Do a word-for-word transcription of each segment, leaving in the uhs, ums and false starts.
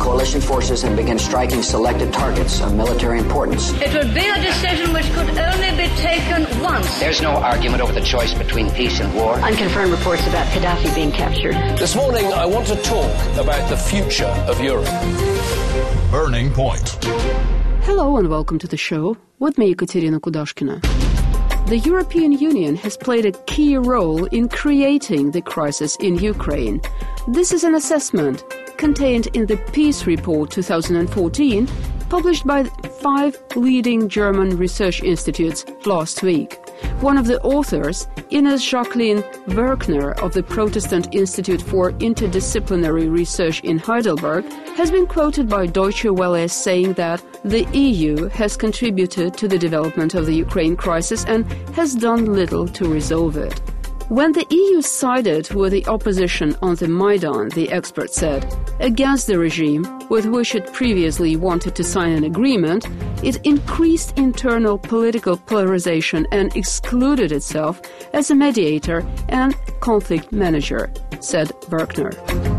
coalition forces and begin striking selected targets of military importance. It would be a decision which could only be taken once. There's no argument over the choice between peace and war. Unconfirmed reports about Gaddafi being captured. This morning, I want to talk about the future of Europe. Burning Point. Hello and welcome to the show. With me, Ekaterina Kudashkina. The European Union has played a key role in creating the crisis in Ukraine. This is an assessment contained in the Peace Report twenty fourteen, published by five leading German research institutes last week. One of the authors, Ines Jacqueline Werkner of the Protestant Institute for Interdisciplinary Research in Heidelberg, has been quoted by Deutsche Welle as saying that the E U has contributed to the development of the Ukraine crisis and has done little to resolve it. When the E U sided with the opposition on the Maidan, the expert said, against the regime with which it previously wanted to sign an agreement, it increased internal political polarization and excluded itself as a mediator and conflict manager, said Werkner.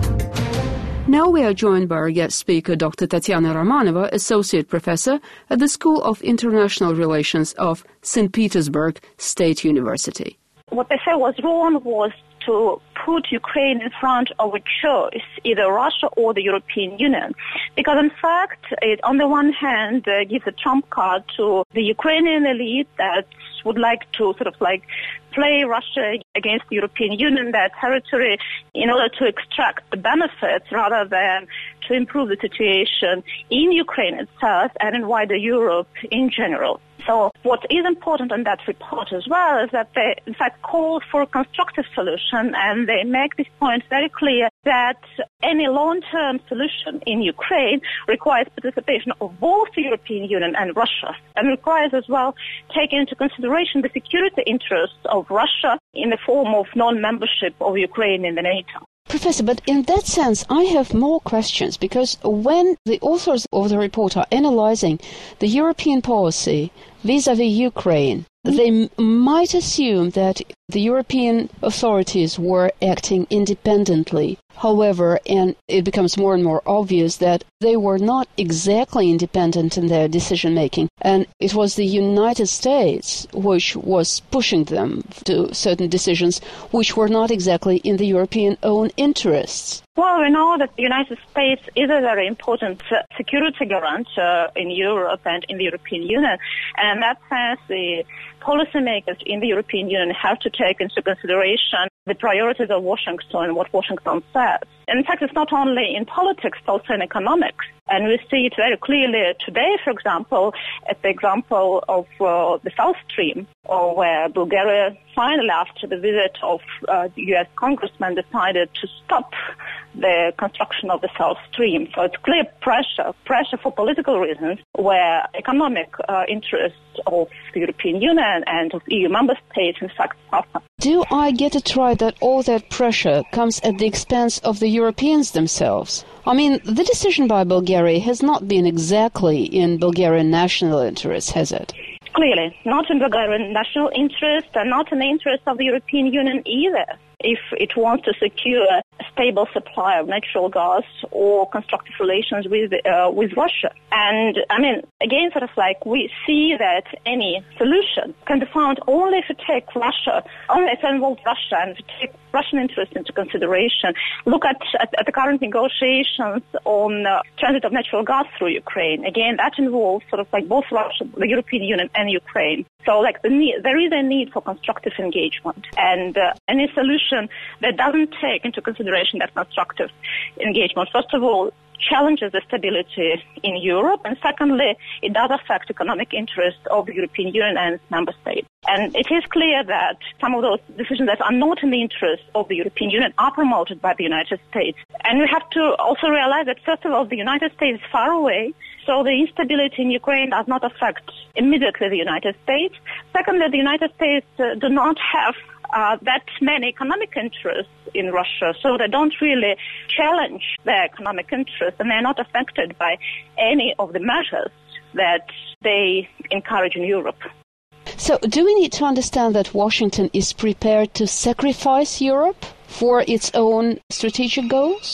Now we are joined by our guest speaker, Doctor Tatiana Romanova, Associate Professor at the School of International Relations of Saint Petersburg State University. What they said was wrong was to put Ukraine in front of a choice, either Russia or the European Union. Because in fact, it on the one hand uh, gives a trump card to the Ukrainian elite that would like to sort of like play Russia against the European Union, their territory, in order to extract the benefits rather than to improve the situation in Ukraine itself and in wider Europe in general. So what is important in that report as well is that they, in fact, call for a constructive solution, and they make this point very clear that any long-term solution in Ukraine requires participation of both the European Union and Russia, and requires as well taking into consideration the security interests of Russia in the form of non-membership of Ukraine in the NATO. Professor, but in that sense, I have more questions, because when the authors of the report are analyzing the European policy vis-à-vis Ukraine, they m- might assume that the European authorities were acting independently. However, and it becomes more and more obvious that they were not exactly independent in their decision-making, and it was the United States which was pushing them to certain decisions which were not exactly in the European own interests. Well, we know that the United States is a very important uh, security garant uh, in Europe and in the European Union, and in that sense, the policymakers in the European Union have to take into consideration the priorities of Washington and what Washington says. In fact, it's not only in politics, but also in economics. And we see it very clearly today, for example, at the example of uh, the South Stream, or where Bulgaria finally, after the visit of uh, the U S congressman, decided to stop the construction of the South Stream. So it's clear pressure, pressure for political reasons, where economic uh, interests of the European Union and of E U member states, in fact, suffer. Do I get it right that all that pressure comes at the expense of the Europeans themselves? I mean, the decision by Bulgaria has not been exactly in Bulgarian national interest, has it? Clearly, not in Bulgarian national interest and not in the interest of the European Union either, if it wants to secure a stable supply of natural gas or constructive relations with uh, with Russia. And, I mean, again, sort of like we see that any solution can be found only if you take Russia, only if it involves Russia and if you take Russian interests into consideration. Look at, at, at the current negotiations on uh, transit of natural gas through Ukraine. Again, that involves sort of like both Russia, the European Union and Ukraine. So, like, the need, there is a need for constructive engagement. And uh, any solution that doesn't take into consideration that constructive engagement, first of all, challenges the stability in Europe, and secondly, it does affect economic interests of the European Union and its member states. And it is clear that some of those decisions that are not in the interest of the European Union are promoted by the United States. And we have to also realize that, first of all, the United States is far away, so the instability in Ukraine does not affect immediately the United States. Secondly, the United States uh, do not have Uh, that many economic interests in Russia, so they don't really challenge their economic interests, and they're not affected by any of the measures that they encourage in Europe. So do we need to understand that Washington is prepared to sacrifice Europe for its own strategic goals?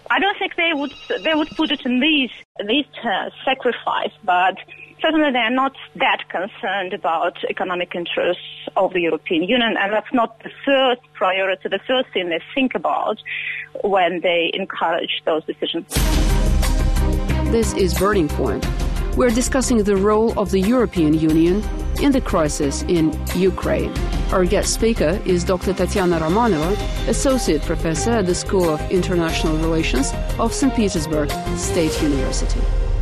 I don't think they would they would put it in these these terms, sacrifice, but certainly they are not that concerned about economic interests of the European Union, and that's not the first priority, the first thing they think about when they encourage those decisions. This is Burning Point. We're discussing the role of the European Union in the crisis in Ukraine. Our guest speaker is Doctor Tatiana Romanova, Associate Professor at the School of International Relations of Saint Petersburg State University.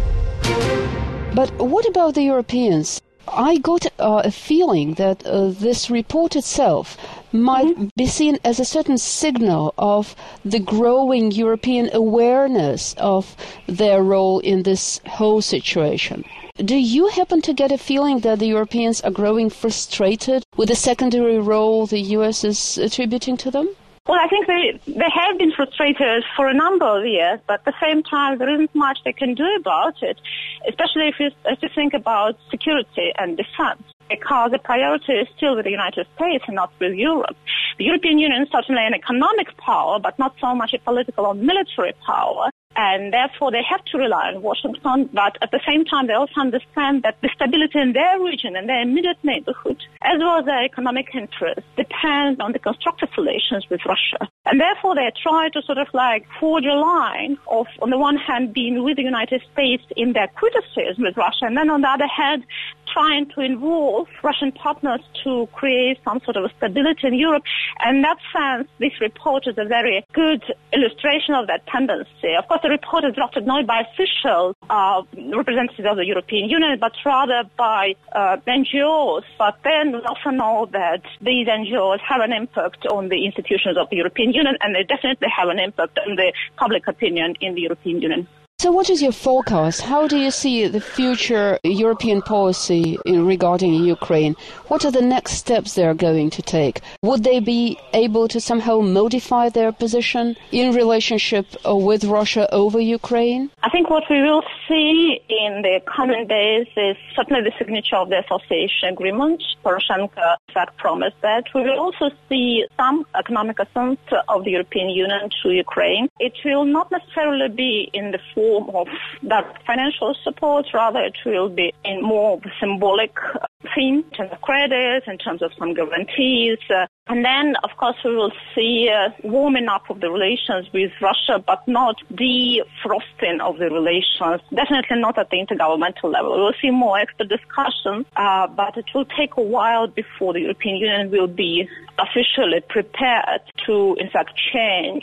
But what about the Europeans? I got uh, a feeling that uh, this report itself might mm-hmm. be seen as a certain signal of the growing European awareness of their role in this whole situation. Do you happen to get a feeling that the Europeans are growing frustrated with the secondary role the U S is attributing to them? Well, I think they they have been frustrated for a number of years, but at the same time, there isn't much they can do about it, especially if you, if you think about security and defense, because the priority is still with the United States and not with Europe. The European Union is certainly an economic power, but not so much a political or military power. And therefore, they have to rely on Washington. But at the same time, they also understand that the stability in their region and their immediate neighborhood, as well as their economic interests, depends on the constructive relations with Russia. And therefore, they try to sort of like forge a line of, on the one hand, being with the United States in their criticism with Russia, and then on the other hand, trying to involve Russian partners to create some sort of a stability in Europe. And in that sense, this report is a very good illustration of that tendency. Of course, the report is drafted not by official uh, representatives of the European Union, but rather by uh, N G Os. But then we also know that these N G Os have an impact on the institutions of the European Union, and they definitely have an impact on the public opinion in the European Union. So what is your forecast? How do you see the future European policy in regarding Ukraine? What are the next steps they are going to take? Would they be able to somehow modify their position in relationship with Russia over Ukraine? I think what we will see in the coming days is certainly the signature of the association agreement. Poroshenko, in fact, promised that. We will also see some economic assistance of the European Union to Ukraine. It will not necessarily be in the form of that financial support, rather it will be in more of a symbolic theme in terms of credit, in terms of some guarantees. Uh, and then, of course, we will see uh, warming up of the relations with Russia, but not defrosting of the relations, definitely not at the intergovernmental level. We will see more expert discussion, uh, but it will take a while before the European Union will be officially prepared to, in fact, change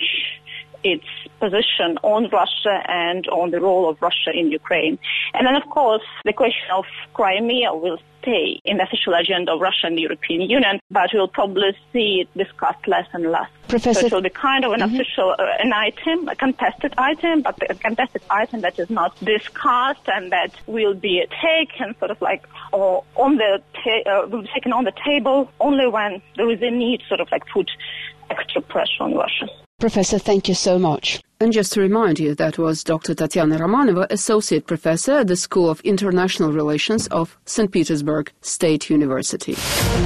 its position on Russia and on the role of Russia in Ukraine. And then, of course, the question of Crimea will stay in the official agenda of Russia and the European Union, but we'll probably see it discussed less and less. Professor, so it will be kind of an mm-hmm. official, uh, an item, a contested item, but a contested item that is not discussed and that will be taken sort of like or on the ta- uh, will be taken on the table only when there is a need sort of like put extra pressure on Russia. Professor, thank you so much. And just to remind you, that was Doctor Tatiana Romanova, Associate Professor at the School of International Relations of Saint Petersburg State University.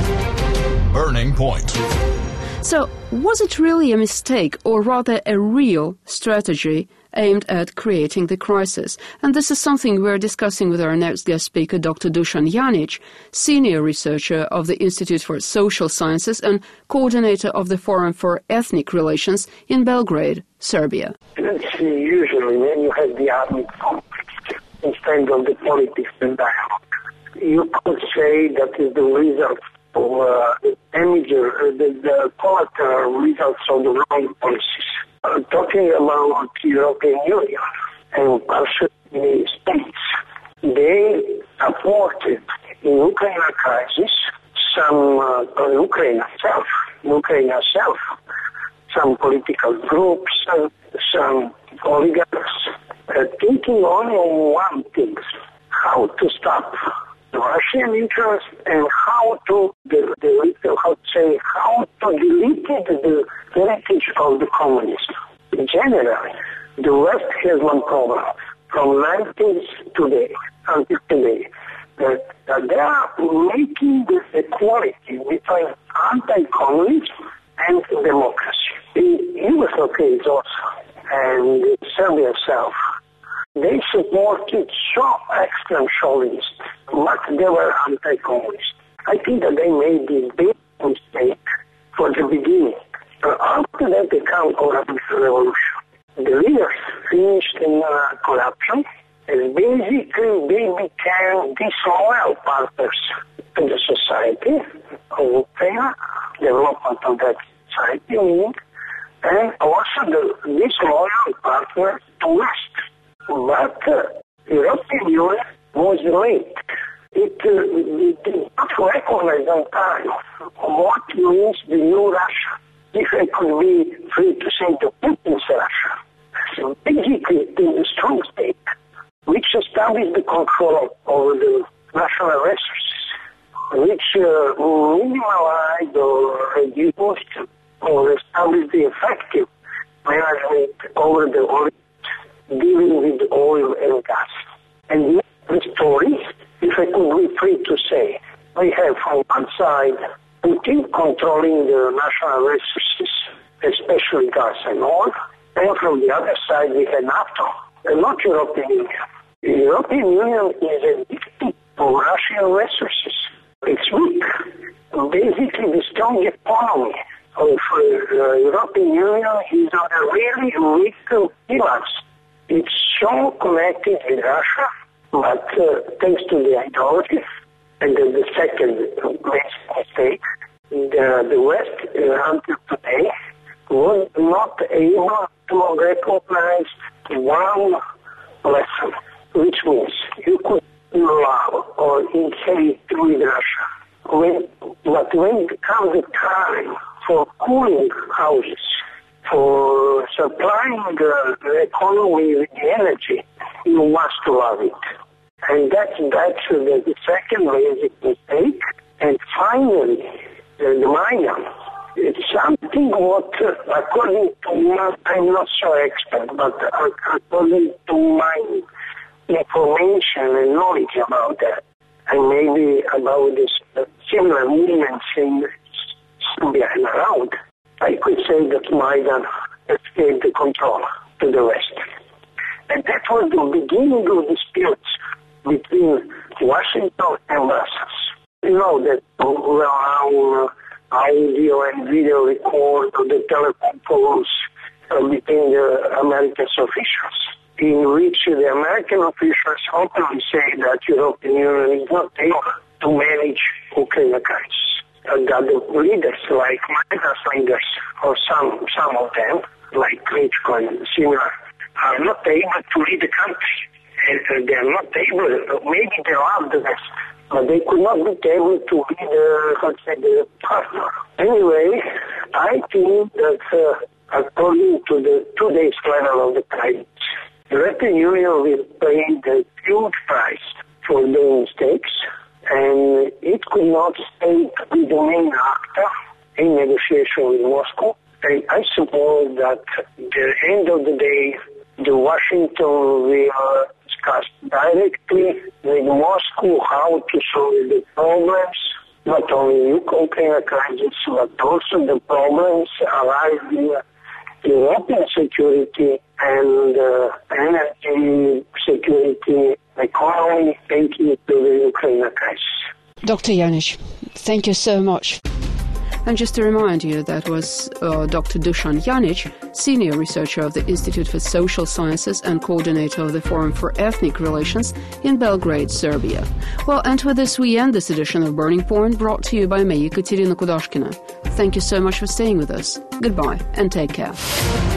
Burning Point. So, was it really a mistake, or rather a real strategy aimed at creating the crisis? And this is something we're discussing with our next guest speaker, Doctor Dusan Janic, Senior Researcher of the Institute for Social Sciences and Coordinator of the Forum for Ethnic Relations in Belgrade, Serbia. Usually when you have the armed conflict instead of the politics and dialogue, you could say that is the result of uh, the major, uh, the, the collateral results of the wrong policies. Uh, talking about European Union and partially the states, they supported in Ukraine crisis some uh, Ukraine itself, Ukraine itself, some political groups, uh, some oligarchs, uh, thinking only on one thing: how to stop the Russian interest and how to the, the how to say how to delete the heritage of the communism. Generally, the West has one problem from nineties today until today, that, that they are making the equality between anti-communism and democracy. In U S case also, and Serbia itself, they supported so extreme chauvinists, but they were anti-communist. I think that they made this big mistake for the beginning. But after that, they came corruption revolution. The leaders finished in uh, corruption, and basically they became disloyal partners to the society of Ukraine, development of that society, meaning, and also the disloyal partner to West. But uh, European Union was late. It, uh, it did not recognize on time what means the new Russia. If I could be free to say the Putin's Russia. So basically, it is a strong state which established the control over the national resources, which uh, minimalized or reduced or established the effective management over the oil, dealing with oil and gas. And the story, if I could be free to say, we have from one side Putin controlling the national resources, especially gas and oil, and from the other side we have NATO, and not European Union. The European Union is a victim of Russian resources. It's weak. Basically, the strong economy of the uh, European Union is on a really weak pillars. It's so connected with Russia, but uh, thanks to the ideology, and then the second mistake, the, the West uh, until today was not able to recognize one lesson, which means you could love or inherit with Russia, when, but when it comes the time for cooling houses, for supplying the, the economy with the energy, you must love it. And that's, that's the, the second basic mistake. And finally, the, the minor. It's something what, uh, according to my, I'm not so expert, but uh, according to my information and knowledge about that, and maybe about this uh, similar movements in Serbia and around, I could say that Maidan escaped the control to the West. And that was the beginning of disputes between Washington and Brussels. You know that well, audio and video record of the telephone calls uh, between the American officials, in which the American officials openly say that European Union is not able to manage Ukraine crisis. And that the leaders, like Maidan's leaders, or some some of them, like Klitschko and similar, are not able to lead the country. And uh, they are not able, maybe they love the West, but they could not be able to be the, let's say, the partner. Anyway, I think that uh, according to the today's level of the crisis, the European Union will pay the huge price for doing mistakes, and it could not stay to be the main actor in negotiation with Moscow. And I suppose that at the end of the day, the Washington will discuss directly with Moscow how to solve the problems, not only Ukraine crisis, but also the problems arising in European security and uh, energy security, economy, taking to the Ukraine crisis. Doctor Janich, thank you so much. And just to remind you, that was uh, Doctor Dusan Janich, senior researcher of the Institute for Social Sciences and coordinator of the Forum for Ethnic Relations in Belgrade, Serbia. Well, and with this we end this edition of Burning Point, brought to you by me, Ekaterina Kudashkina. Thank you so much for staying with us. Goodbye and take care.